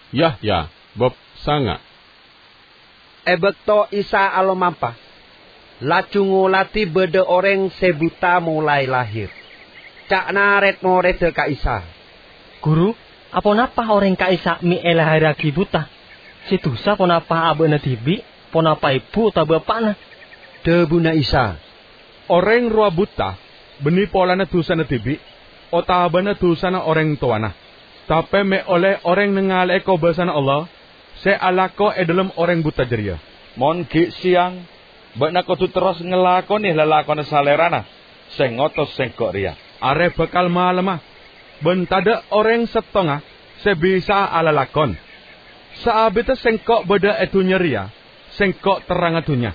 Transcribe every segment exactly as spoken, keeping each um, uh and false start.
Yahya bab sanga. Ebekto Isa alomampa. Lacu ngulati bede orang sebuta mulai lahir. Cak naret moret ka Isa. Guru, apa napa orang ka Isa mi elahiragi buta? Situsa ponapa abena tibi, ponapa ibu ta bapakna? Debuna Isa. Orang rua buta, beni polana tusana tibi, ota abana tusana orang tuana. Tapi me oleh orang nengal eko basana Allah, se alako e dalam orang buta jeria. Mon ki siang, bakna ko tu terus ngelakoni lalakon salerana, sing ngotos sing kok ria. Are bakal malama, bentada orang setonga, se bisa ala lakon. Saabita sengkok beda etunya ria, sengkok terang etunya.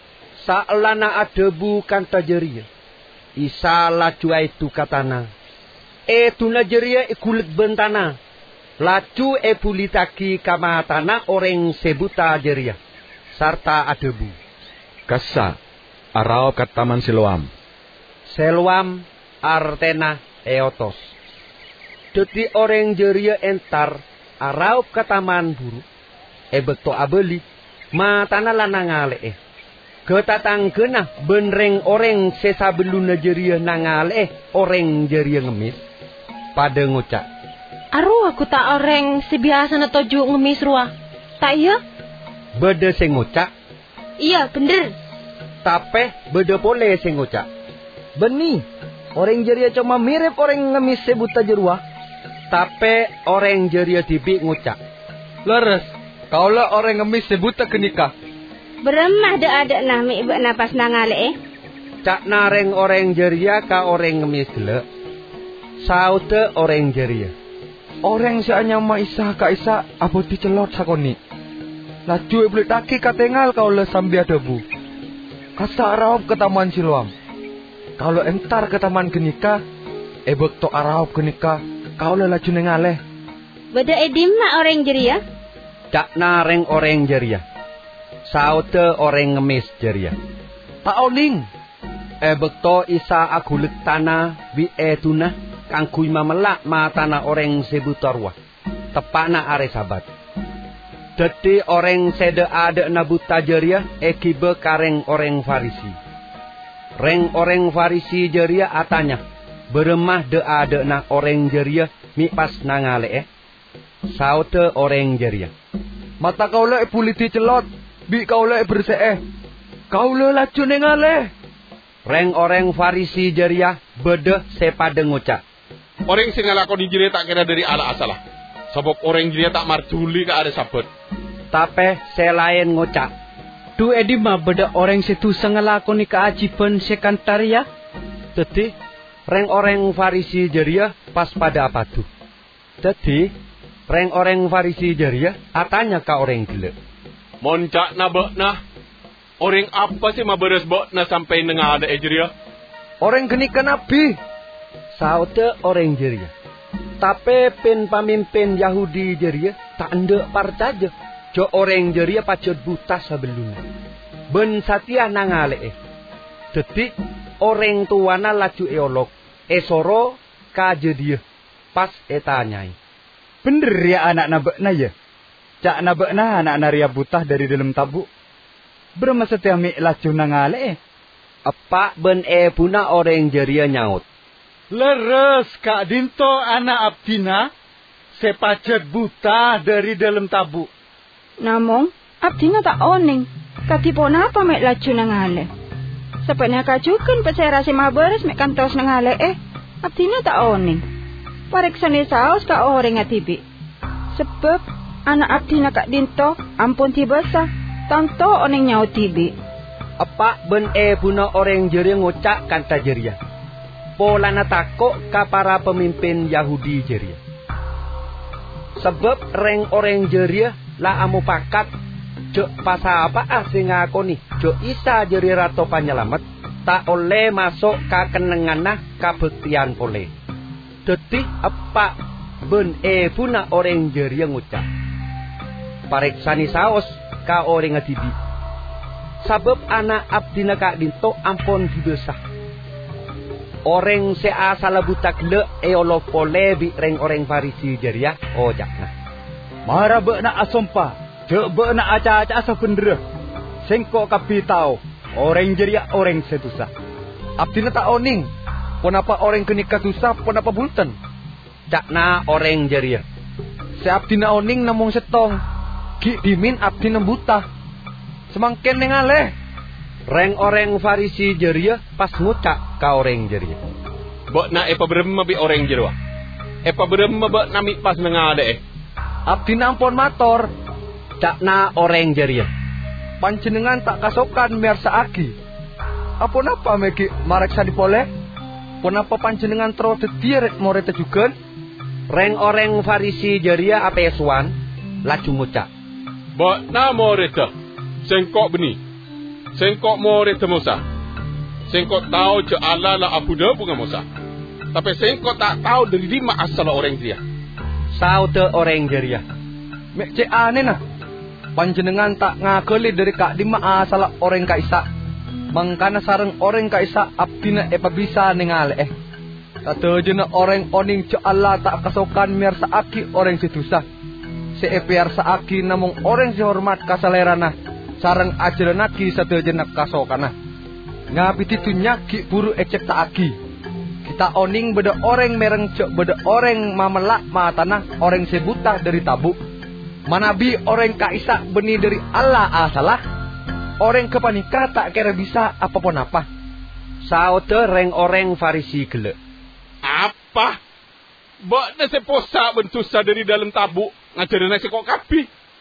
Saalana adebu kanta jeria. Isa lacu itu katana. Etuna jeria ikulit bentana. Lacu e pulitaki kamatana orang sebuta jeria. Sarta adebu. Kasa, arau kataman Siloam. Siloam artena eotos. Deti orang jeria entar arau kataman buru. E beto abeli. Matana lanangale eh. Ketatang kena benreng orang sesabeluna jeria nangale eh. Orang jeria ngemis. Pada ngucap. Aru aku tak orang sebiasa na toju ngemis ruah. Tak iya? Beda sing ngucap. Iya, bener. Tapi beda boleh sing ngucap. Beni, orang jeria cuma mirip orang ngemis sebuta jeruah. Tapi orang jeria tibi ngucap. Leres, kaulah orang ngemis sebuta kenikah. Beremah ada nami ibu napas nangale eh. Cak nareng orang jeria ka orang ngemis gelek. Saute orang jeria. Orang seanya ma Isa ka Isa apa dicelot sakoni. Laju e belit taki katengal kaulah sambil debu. Kasa araup ke taman Siloam. Kalau entar ke taman kenika, ebek to araup kenika, kaulah laju nengaleh. Beda edim mak orang jeria. Cak nareng orang jeria. Saute orang ngemis jeria. Tak oning. Ebek to Isa agulik tanah bi etuna. Kangkui mamelak matana orang sebutarwa. Tepakna are sabat. Deti orang sede ada nabuta jeria ekibe kareng orang Farisi. Reng orang Farisi jeria atanya. Beremah de ada na orang jeria mi pas nangale eh. Saute orang jeria. Mata kaulah puliti celot. Bi kaulah berseh. Kaulah laju nengale. Reng orang Farisi jeria bede sepada ngucap. Orang sing ngalakoni jeria tak kira dari ala asalah. Sebab orang jeria tak martuli ka ada sabat. Tapi selain ngucap. Tu edi mah beda orang situ sengalakoni keajiban sekantaria. Jadi reng orang Farisi jeria pas pada apa tuh? Jadi reng orang Farisi jeria atanya ka orang gila. Moncak na bakna. Orang apa sih ma beres bakna sampai nengah ada jeria? Orang kenika nabi. Saute orang jeria. Tapi pen pamimpin Yahudi jeria tak ndek parcaje. Jo orang jeria pacot buta sabeluna. Ben satia nangale eh. Detik orang tuana laju eolog. Esoro kaje dia. Pas etanyai. Bener ya anak nabekna ya. Cak nabekna anak naria buta dari dalam tabu. Berma setia mi laju nangale eh. Apa ben e puna orang jeria nyaut. Leres Kak Dinto anak Abdina sepacet buta dari dalam tabu. Namong, Abdina tak oning. Katipon apa mek laju nangale. Sepatnya kacukan pesera si maberes mek kantos nangale eh. Abdina tak oning. Pariksani saos ka orang atibi. Sebab anak Abdina Kak Dinto ampun tibasa. Tanto oning nyaut tibi. Apa ben e puna orang jeria ngucak kanta jeria. Polana takok ka para pemimpin Yahudi jeria. Sebab reng orang jeria la amu pakat jok pasa apa asing ngakoni jok Isa jeria rato panyelamet tak oleh masuk ka kenengana kabektian pole. Deti apa ben e puna orang jeria ngucap. Pariksani saos ka orang ngadibi. Sebab anak Abdina Kak Dinto ampun dibesah. Orang seasala buta gele eolo pole bi reng orang Farisi jeria oh jakna. Mara bekna asompa, je bekna aca-aca asa pendera. Sengko kapi tau, orang jeria orang setusa. Abdina tak oning. Ponapa orang kenika tusa, ponapa bulten. Cakna orang jeria. Se abdina oning namung setong. Ki dimin abdina buta. Semangken nengaleh. Reng orang Farisi jeria pas ngucak ka orang jeria. Bok na epa berema bi orang jerwa. Epa berema bok nami pas nengade eh. Abdina ampun mator. Cakna orang jeria. Panjenengan tak kasokan miarsa aki. Apa napa meki marek sadipole? Ponapa panjenengan tro tetiret more tejuken? Reng orang Farisi jeria apesuan laju ngucak. Bok na more te. Sengkok beni. Sengkok more te Musa. Sengkok tahu je Allah la apuda bunga Musa. Tapi sengkok tak tahu dari di mana asal orang dia. Saude orang jeria. Mek cek aneh nah. Panjenengan tak ngakeli dari kak di mana asal orang kaisa. Mangkana sareng orang kaisa abdina epa bisa nengale eh. Kata jena orang oning je Allah tak kasokan miar saaki orang situsa. Se epiar saaki namung orang sehormat kasalerana. Sareng ajaranaki satu jenak kasokana. Ngapiti tunyaki buru ecek taaki. Kita oning beda orang mereng cek beda orang mamelak matana orang sebuta dari tabu. Manabi orang kaisa beni dari Allah asalah. Orang kepanika tak kira bisa apapun apa. Saude reng orang Farisi gele. Apa? Bok na seposa bentusa dari dalam tabu ngajarin nasi kok kapi.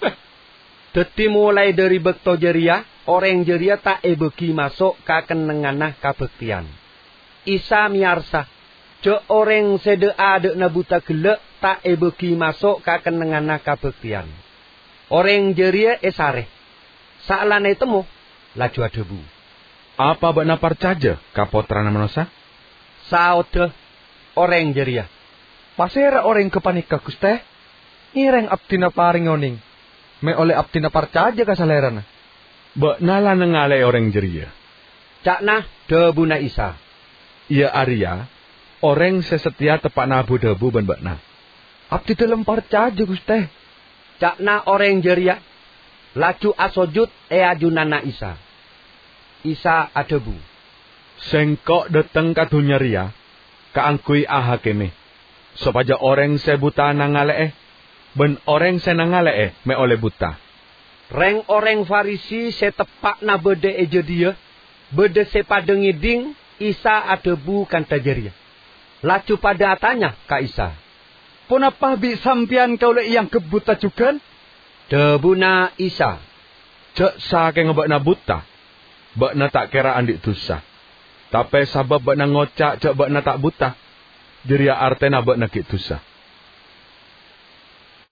Deti mulai dari bekto jeria, orang jeria tak ebeki masuk ka kenenganah kabektian. Isa miarsa, je orang sede ade na buta gelek tak ebeki masuk ka kenenganah kabektian. Orang jeria esare. Saalane temu, laju adebu. Apa bakna parcaja kapotrana manosa? Saude orang jeria. Pasera orang kepanika Guste. Ireng abdina paring oning. Me oleh abdina parcaja kasalerana. Bakna la nengale orang jeria. Cakna debuna Isa. Ia Arya, orang sesetia tepak nabu debu ben bakna. Abdi dalam parcaja Guste. Cakna orang jeria. Laju asojud e ajunana Isa. Isa adebu. Sengkok dateng ka dunya ria, kaangkui aha kene. Sopaja orang se buta nangale eh, ben orang se nangale eh me oleh buta. Reng orang Farisi se tepak na bede eje dia, bede se pada ngiding, Isa adebu kan tajeria. Laju pada atanya ka Isa. Ponapa bi sampian kau le yang kebuta juga? Debuna Isa. Cek saking bakna buta, bakna tak kira andik dosa. Tapi sabab bakna ngocak cek bakna tak buta, jeria artena bakna kik dosa.